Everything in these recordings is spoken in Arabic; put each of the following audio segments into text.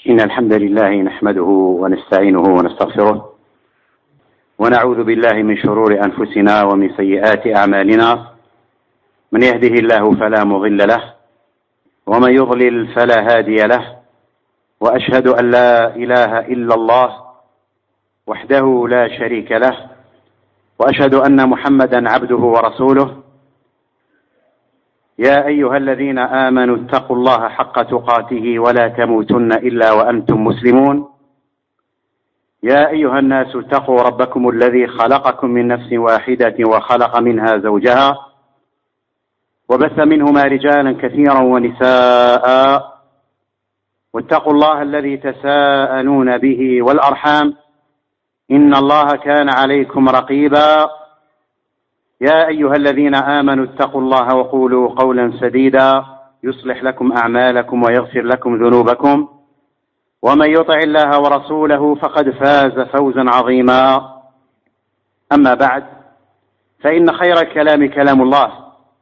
إن الحمد لله نحمده ونستعينه ونستغفره ونعوذ بالله من شرور أنفسنا ومن سيئات أعمالنا. من يهده الله فلا مضل له ومن يضلل فلا هادي له، وأشهد أن لا إله إلا الله وحده لا شريك له، وأشهد أن محمدا عبده ورسوله. يا أيها الذين آمنوا اتقوا الله حق تقاته ولا تموتن إلا وأنتم مسلمون. يا أيها الناس اتقوا ربكم الذي خلقكم من نفس واحدة وخلق منها زوجها وبث منهما رجالا كثيرا ونساء، واتقوا الله الذي تساءلون به والأرحام إن الله كان عليكم رقيبا. يا أيها الذين آمنوا اتقوا الله وقولوا قولا سديدا يصلح لكم أعمالكم ويغفر لكم ذنوبكم، ومن يطع الله ورسوله فقد فاز فوزا عظيما. أما بعد، فإن خير الكلام كلام الله،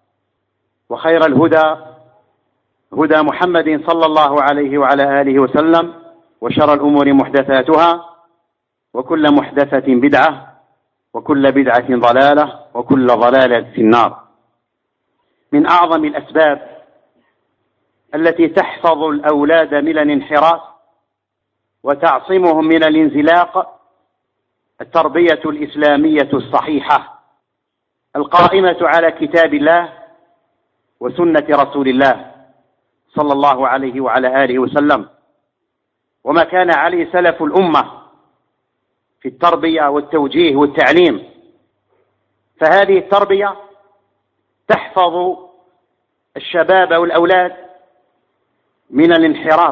وخير الهدى هدى محمد صلى الله عليه وعلى آله وسلم، وشر الأمور محدثاتها، وكل محدثة بدعة، وكل بدعة ضلالة، وكل ضلالة في النار. من أعظم الأسباب التي تحفظ الأولاد من الانحراف وتعصمهم من الانزلاق التربية الإسلامية الصحيحة القائمة على كتاب الله وسنة رسول الله صلى الله عليه وعلى آله وسلم، وما كان عليه سلف الأمة في التربية والتوجيه والتعليم. فهذه التربية تحفظ الشباب والأولاد من الانحراف،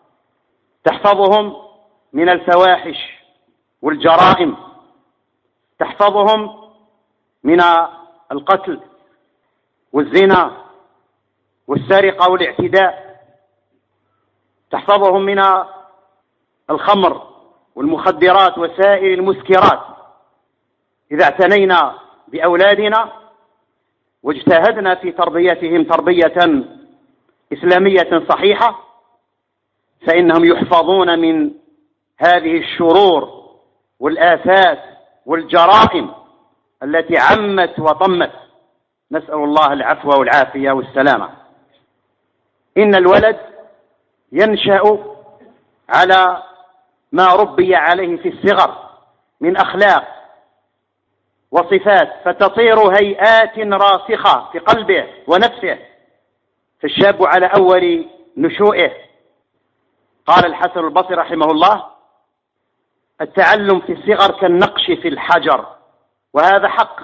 تحفظهم من الفواحش والجرائم، تحفظهم من القتل والزنا والسرقة والاعتداء، تحفظهم من الخمر والمخدرات وسائر المسكرات. إذا اعتنينا بأولادنا واجتهدنا في تربيتهم تربية إسلامية صحيحة فإنهم يحفظون من هذه الشرور والآفات والجرائم التي عمت وطمت، نسأل الله العفو والعافية والسلامة. إن الولد ينشأ على ما ربي عليه في الصغر من أخلاق وصفات، فتصير هيئات راسخة في قلبه ونفسه، فالشاب على أول نشوئه. قال الحسن البصري رحمه الله: التعلم في الصغر كالنقش في الحجر، وهذا حق.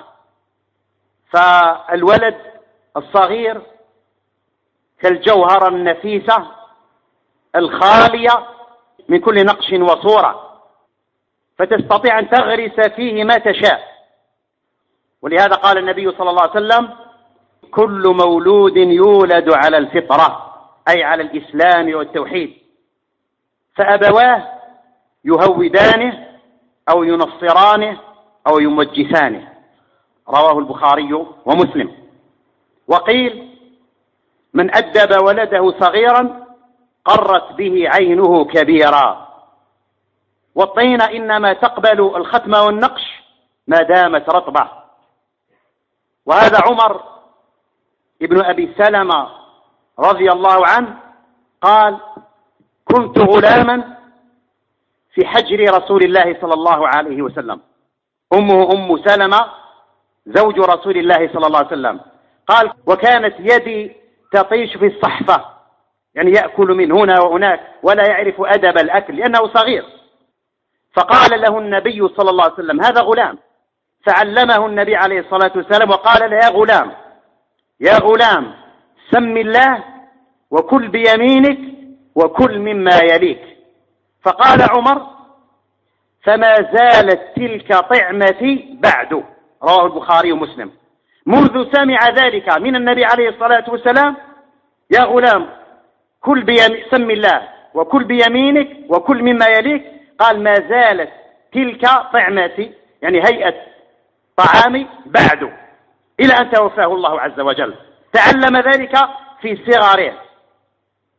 فالولد الصغير كالجوهرة النفيسة الخالية من كل نقش وصورة، فتستطيع أن تغرس فيه ما تشاء. ولهذا قال النبي صلى الله عليه وسلم: كل مولود يولد على الفطرة، أي على الإسلام والتوحيد، فأبواه يهودانه أو ينصرانه أو يمجسانه. رواه البخاري ومسلم. وقيل: من أدب ولده صغيرا قرت به عينه كبيرا. والطين إنما تقبل الختم والنقش ما دامت رطبة. وهذا عمر ابن أبي سلمة رضي الله عنه قال: كنت غلاما في حجر رسول الله صلى الله عليه وسلم. أمه أم سلمة زوج رسول الله صلى الله عليه وسلم. قال: وكانت يدي تطيش في الصحفة، يعني يأكل من هنا وهناك ولا يعرف أدب الأكل لأنه صغير. فقال له النبي صلى الله عليه وسلم: هذا غلام. فعلمه النبي عليه الصلاة والسلام وقال له: يا غلام يا غلام، سم الله وكل بيمينك وكل مما يليك. فقال عمر: فما زالت تلك طعمتي بعد. رواه البخاري ومسلم. منذ سمع ذلك من النبي عليه الصلاة والسلام: يا غلام سم الله وكل بيمينك وكل مما يليك، قال: ما زالت تلك طعمتي، يعني هيئة طعامي بعد، إلى أن توفاه الله عز وجل. تعلم ذلك في صغره.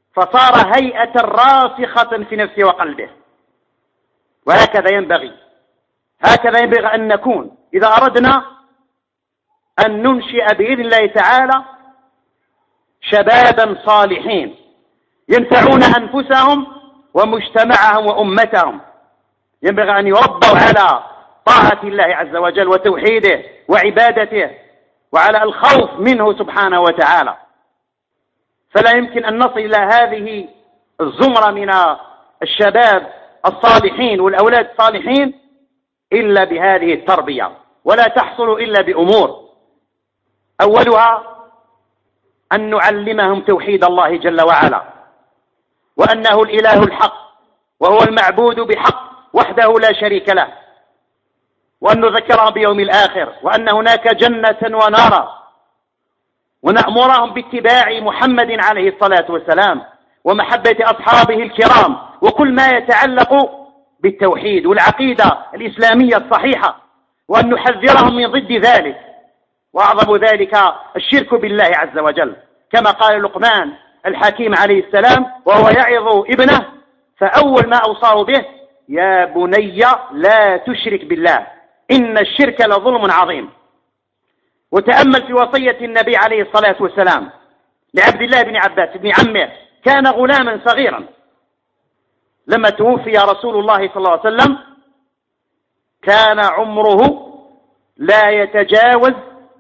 فصار هيئة راسخة في نفسه وقلبه. وهكذا ينبغي أن نكون إذا أردنا أن ننشئ بإذن الله تعالى شبابا صالحين ينفعون أنفسهم ومجتمعهم وأمتهم. ينبغي أن يربوا على طاعة الله عز وجل وتوحيده وعبادته وعلى الخوف منه سبحانه وتعالى. فلا يمكن أن نصل إلى هذه الزمرة من الشباب الصالحين والأولاد الصالحين إلا بهذه التربية، ولا تحصل إلا بأمور. أولها أن نعلمهم توحيد الله جل وعلا، وأنه الإله الحق وهو المعبود بحق وحده لا شريك له، وأن نذكرهم بيوم الآخر، وأن هناك جنة ونارا، ونأمرهم باتباع محمد عليه الصلاة والسلام ومحبة أصحابه الكرام وكل ما يتعلق بالتوحيد والعقيدة الإسلامية الصحيحة، وأن نحذرهم من ضد ذلك، وأعظم ذلك الشرك بالله عز وجل، كما قال لقمان الحكيم عليه السلام وهو يعظ ابنه، فأول ما أوصاه به: يا بني لا تشرك بالله إن الشرك لظلم عظيم. وتأمل في وصية النبي عليه الصلاة والسلام لعبد الله بن عباس بن عمه، كان غلاما صغيرا لما توفي رسول الله صلى الله عليه وسلم، كان عمره لا يتجاوز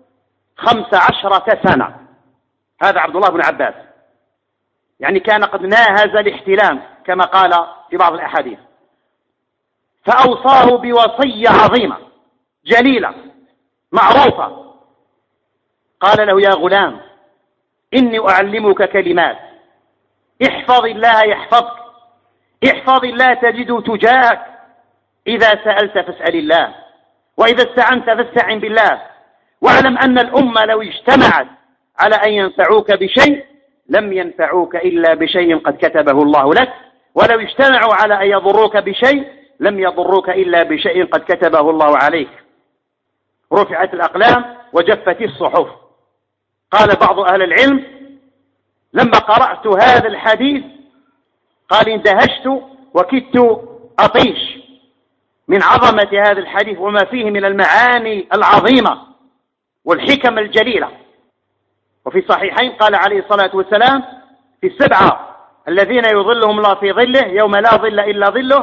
15 سنة. هذا عبد الله بن عباس، يعني كان قد ناهز الاحتلام كما قال في بعض الأحاديث. فأوصاه بوصية عظيمة جليلة معروفة، قال له: يا غلام إني أعلمك كلمات، احفظ الله يحفظك، احفظ الله تجده تجاهك، إذا سألت فاسأل الله، وإذا استعنت فاستعن بالله، واعلم أن الأمة لو اجتمعت على أن ينفعوك بشيء لم ينفعوك إلا بشيء قد كتبه الله لك، ولو اجتمعوا على أن يضروك بشيء لم يضروك إلا بشيء قد كتبه الله عليك. رفعت الأقلام وجفت الصحف. قال بعض أهل العلم: لما قرأت هذا الحديث قال اندهشت وكدت أطيش من عظمة هذا الحديث وما فيه من المعاني العظيمة والحكم الجليلة. وفي الصحيحين قال عليه الصلاة والسلام في 7 الذين يظلهم الله في ظله يوم لا ظل إلا ظله: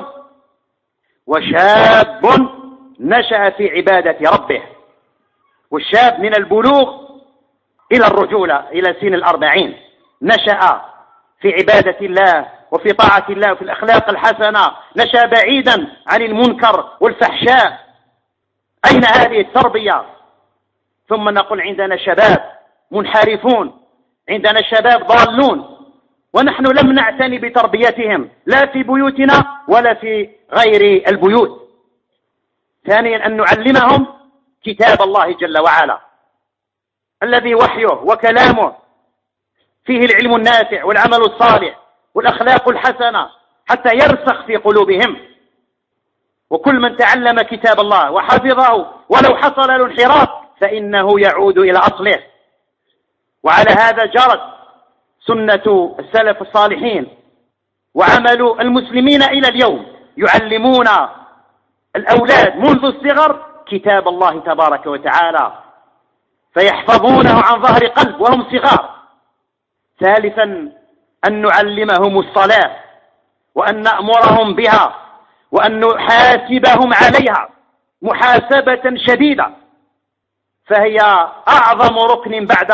وشاب نشأ في عبادة ربه. والشاب من البلوغ إلى الرجولة إلى سن 40 نشأ في عبادة الله وفي طاعة الله وفي الأخلاق الحسنة، نشأ بعيدا عن المنكر والفحشاء. أين هذه التربية؟ ثم نقول عندنا شباب منحرفون، عندنا شباب ضالون، ونحن لم نعتني بتربيتهم لا في بيوتنا ولا في غير البيوت. ثانيا أن نعلمهم كتاب الله جل وعلا الذي وحيه وكلامه فيه العلم النافع والعمل الصالح والأخلاق الحسنة حتى يرسخ في قلوبهم. وكل من تعلم كتاب الله وحفظه ولو حصل له انحراف فإنه يعود إلى أصله. وعلى هذا جرت سنة السلف الصالحين وعمل المسلمين إلى اليوم، يعلمون الأولاد منذ الصغر كتاب الله تبارك وتعالى فيحفظونه عن ظهر قلب وهم صغار. ثالثا أن نعلمهم الصلاة وأن نأمرهم بها وأن نحاسبهم عليها محاسبة شديدة، فهي أعظم ركن بعد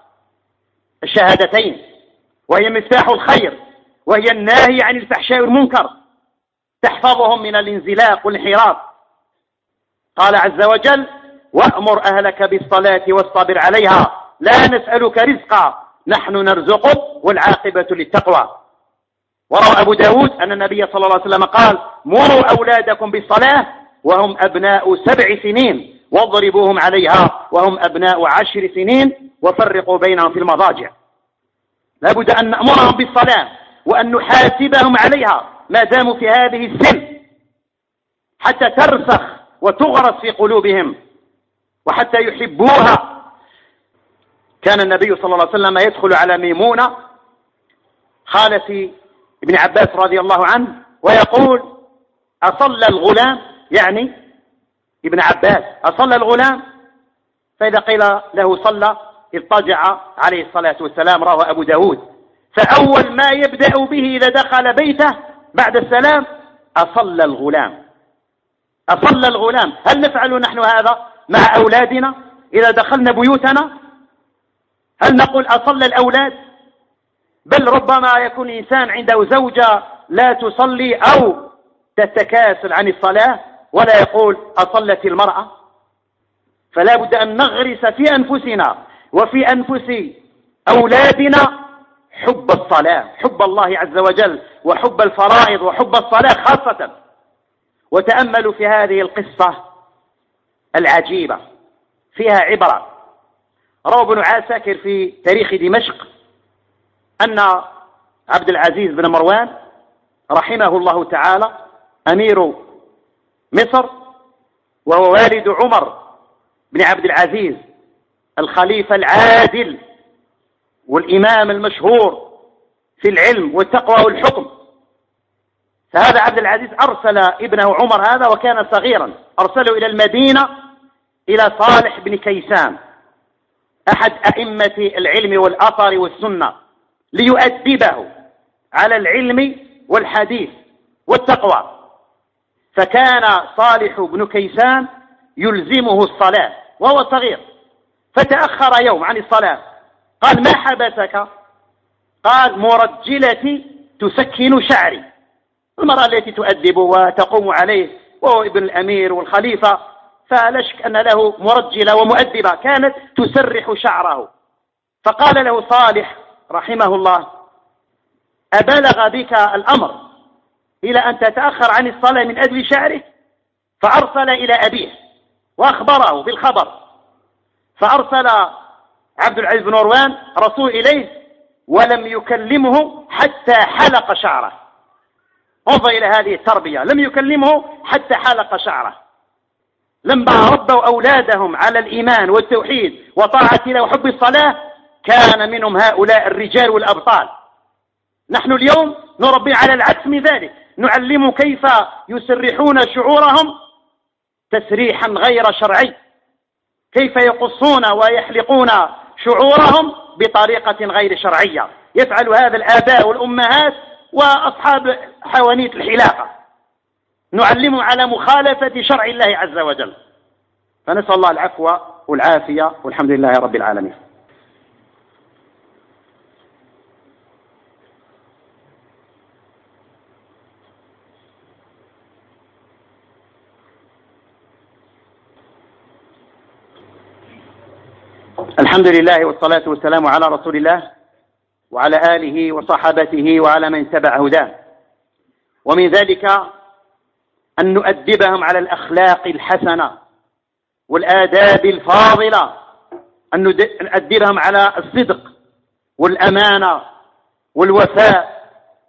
الشهادتين، وهي مفتاح الخير، وهي الناهي عن الفحشاء والمنكر، تحفظهم من الانزلاق والانحراف. قال عز وجل: وأمر أهلك بالصلاة واصطبر عليها لا نسألك رزقا نحن نرزقك والعاقبة للتقوى. وروى أبو داود أن النبي صلى الله عليه وسلم قال: مروا أولادكم بالصلاة وهم أبناء 7 سنين واضربوهم عليها وهم أبناء 10 سنين وفرقوا بينهم في المضاجع. لابد أن نأمرهم بالصلاة وأن نحاسبهم عليها ما داموا في هذه السن حتى ترسخ وتغرس في قلوبهم وحتى يحبوها. كان النبي صلى الله عليه وسلم يدخل على ميمونة خالة ابن عباس رضي الله عنه ويقول: أصلى الغلام، يعني ابن عباس، أصلى الغلام؟ فإذا قيل له صلى اضطجع عليه الصلاة والسلام. رواه أبو داود. فأول ما يبدأ به إذا دخل بيته بعد السلام: أصلى الغلام. أصلى الغلام. هل نفعل نحن هذا مع أولادنا إذا دخلنا بيوتنا؟ هل نقول أصلى الأولاد؟ بل ربما يكون إنسان عنده زوجة لا تصلي أو تتكاسل عن الصلاة ولا يقول أصلت المرأة. فلا بد أن نغرس في أنفسنا وفي أنفس أولادنا حب الصلاة، حب الله عز وجل، وحب الفرائض، وحب الصلاة خاصة. وتأملوا في هذه القصة العجيبة، فيها عبرة. روى ابن عساكر في تاريخ دمشق أن عبد العزيز بن مروان رحمه الله تعالى أمير مصر، وهو والد عمر بن عبد العزيز الخليفة العادل والإمام المشهور في العلم والتقوى والحكم. فهذا عبد العزيز أرسل ابنه عمر هذا وكان صغيرا، أرسله إلى المدينة إلى صالح بن كيسان أحد أئمة العلم والأثر والسنة ليؤدبه على العلم والحديث والتقوى. فكان صالح بن كيسان يلزمه الصلاة وهو صغير، فتأخر يوم عن الصلاة. قال: ما حبسك؟ قال: مرجلتي تسكن شعري. المرأة التي تؤدب وتقوم عليه وهو ابن الأمير والخليفة، فلا شك أن له مرجلة ومؤدبة كانت تسرح شعره. فقال له صالح رحمه الله: أبلغ بك الأمر إلى أن تتأخر عن الصلاة من أجل شعره؟ فأرسل إلى أبيه وأخبره بالخبر. فأرسل عبد العزيز بن مروان رسول إليه ولم يكلمه حتى حلق شعره. انظر إلى هذه التربية، لم يكلمه حتى حلق شعره. لما ربوا أولادهم على الإيمان والتوحيد وطاعة الله وحب الصلاة كان منهم هؤلاء الرجال والأبطال. نحن اليوم نربي على العكس من ذلك، نعلم كيف يسرحون شعورهم تسريحا غير شرعي، كيف يقصون ويحلقون شعورهم بطريقة غير شرعية. يفعل هذا الآباء والأمهات وأصحاب حوانيت الحلاقة، نعلمهم على مخالفة شرع الله عز وجل. فنسأل الله العفو والعافية، والحمد لله رب العالمين. الحمد لله والصلاة والسلام على رسول الله وعلى آله وصحابته وعلى من تبع هداه. ومن ذلك أن نؤدبهم على الأخلاق الحسنة والآداب الفاضلة، أن نؤدبهم على الصدق والأمانة والوفاء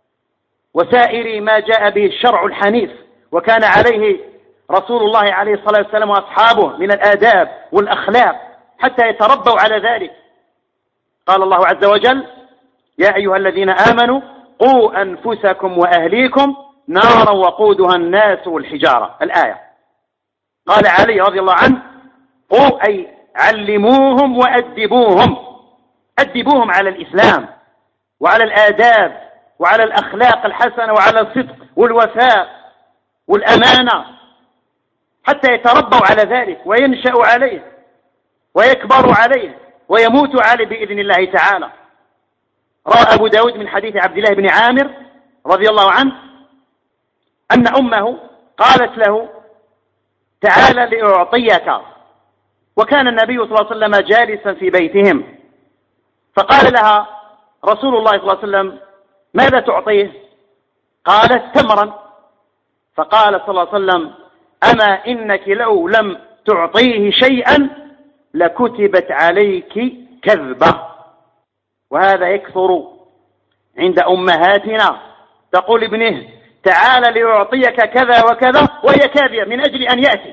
وسائر ما جاء به الشرع الحنيف وكان عليه رسول الله عليه الصلاة والسلام وأصحابه من الآداب والأخلاق حتى يتربوا على ذلك. قال الله عز وجل: يا أيها الذين آمنوا قوا أنفسكم وأهليكم نارا وقودها الناس والحجارة. الآية. قال علي رضي الله عنه: قوا أي علموهم وأدبوهم، أدبوهم على الإسلام وعلى الآداب وعلى الأخلاق الحسنة وعلى الصدق والوفاء والأمانة حتى يتربوا على ذلك وينشأوا عليه ويكبروا عليه ويموتوا عليه بإذن الله تعالى. روى أبو داود من حديث عبد الله بن عامر رضي الله عنه أن أمه قالت له: تعال لأعطيك. وكان النبي صلى الله عليه وسلم جالسا في بيتهم، فقال لها رسول الله صلى الله عليه وسلم: ماذا تعطيه؟ قالت: تمرا. فقال صلى الله عليه وسلم: أما إنك لو لم تعطيه شيئا لكتبت عليك كذبة. وهذا يكثر عند أمهاتنا، تقول ابنه: تعال لأعطيك كذا وكذا، وهي كاذبة من أجل أن يأتي،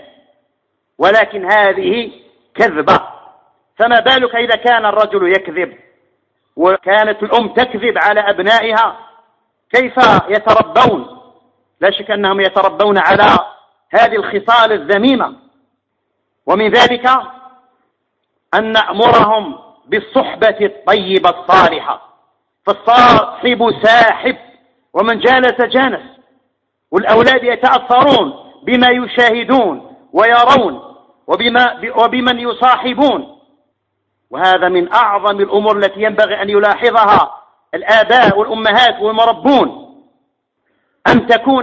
ولكن هذه كذبة. فما بالك إذا كان الرجل يكذب وكانت الأم تكذب على أبنائها، كيف يتربون؟ لا شك أنهم يتربون على هذه الخصال الذميمة. ومن ذلك أن نأمرهم بالصحبة الطيبة الصالحة، فالصاحب ساحب ومن جالس جانس، والأولاد يتأثرون بما يشاهدون ويرون وبمن يصاحبون. وهذا من أعظم الأمور التي ينبغي أن يلاحظها الآباء والأمهات والمربون، أن تكون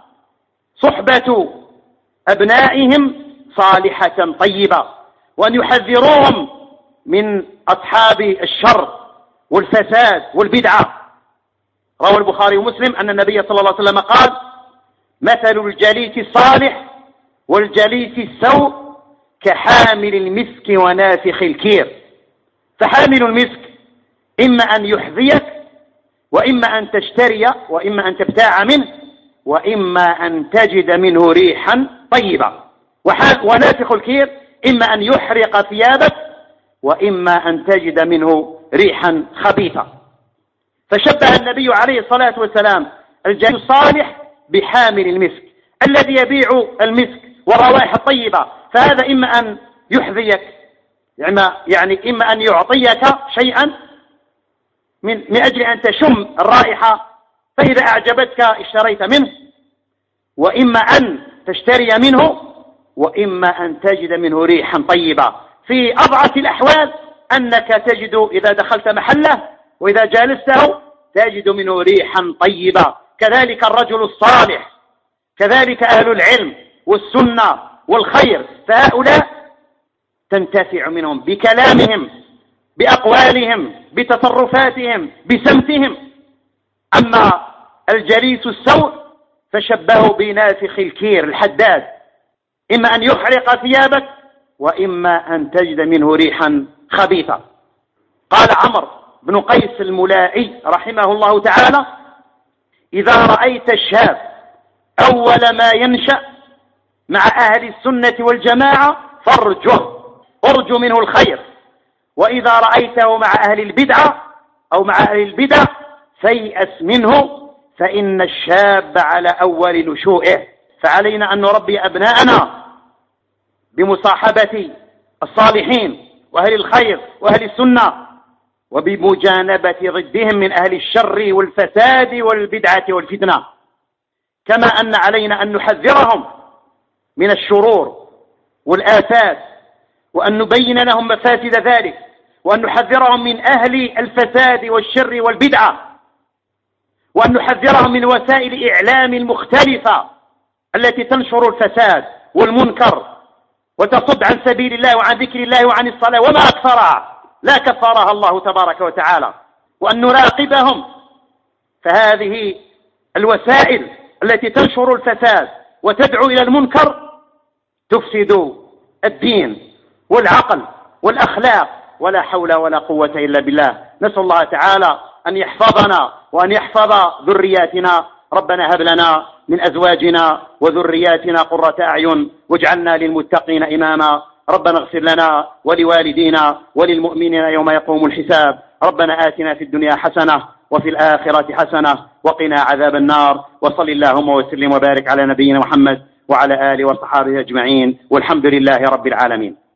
صحبة أبنائهم صالحة طيبة، وأن يحذروهم من أصحاب الشر والفساد والبدعة. روى البخاري ومسلم أن النبي صلى الله عليه وسلم قال: مثل الجليس الصالح والجليس السوء كحامل المسك ونافخ الكير. فحامل المسك إما أن يحذيك، وإما أن تشتري، وإما أن تبتاع منه، وإما أن تجد منه ريحا طيبة. ونافخ الكير إما أن يحرق ثيابك، وإما أن تجد منه ريحا خبيثة. فشبه النبي عليه الصلاة والسلام الجليس الصالح بحامل المسك الذي يبيع المسك والروائح الطيبة. فهذا إما أن يحذيك، يعني إما أن يعطيك شيئا من أجل أن تشم الرائحة، فإذا أعجبتك اشتريت منه، وإما أن تشتري منه، وإما أن تجد منه ريحا طيبة. في أضعف الأحوال أنك تجد إذا دخلت محله وإذا جالسته تجد منه ريحا طيبة. كذلك الرجل الصالح، كذلك أهل العلم والسنة والخير، فهؤلاء تنتفع منهم بكلامهم، بأقوالهم، بتصرفاتهم، بسمتهم. أما الجليس السوء فشبهه بنافخ الكير الحداد، إما أن يحرق ثيابك، وإما أن تجد منه ريحا خبيثة. قال عمرو بن قيس الملائي رحمه الله تعالى: إذا رأيت الشاب أول ما ينشأ مع أهل السنة والجماعة فارجو منه الخير، وإذا رأيته مع أهل البدعة أو مع أهل البدع فيأس منه، فإن الشاب على أول نشوئه. فعلينا أن نربي أبناءنا بمصاحبة الصالحين وأهل الخير وأهل السنة، وبمجانبة ضدهم من أهل الشر والفساد والبدعة والفتنة. كما أن علينا أن نحذرهم من الشرور والآفات، وأن نبين لهم مفاسد ذلك، وأن نحذرهم من أهل الفساد والشر والبدعة، وأن نحذرهم من وسائل الإعلام المختلفة التي تنشر الفساد والمنكر وتصد عن سبيل الله وعن ذكر الله وعن الصلاة وما أكثرها، لا كفرها الله تبارك وتعالى. وأن نراقبهم، فهذه الوسائل التي تنشر الفساد وتدعو إلى المنكر تفسد الدين والعقل والأخلاق، ولا حول ولا قوة إلا بالله. نسأل الله تعالى أن يحفظنا وأن يحفظ ذرياتنا. ربنا هب لنا من أزواجنا وذرياتنا قرة أعين واجعلنا للمتقين إماما. ربنا اغفر لنا ولوالدينا وللمؤمنين يوم يقوم الحساب. ربنا آتنا في الدنيا حسنة وفي الآخرة حسنة وقنا عذاب النار. وصل اللهم وسلم وبارك على نبينا محمد وعلى آله وصحابه أجمعين، والحمد لله رب العالمين.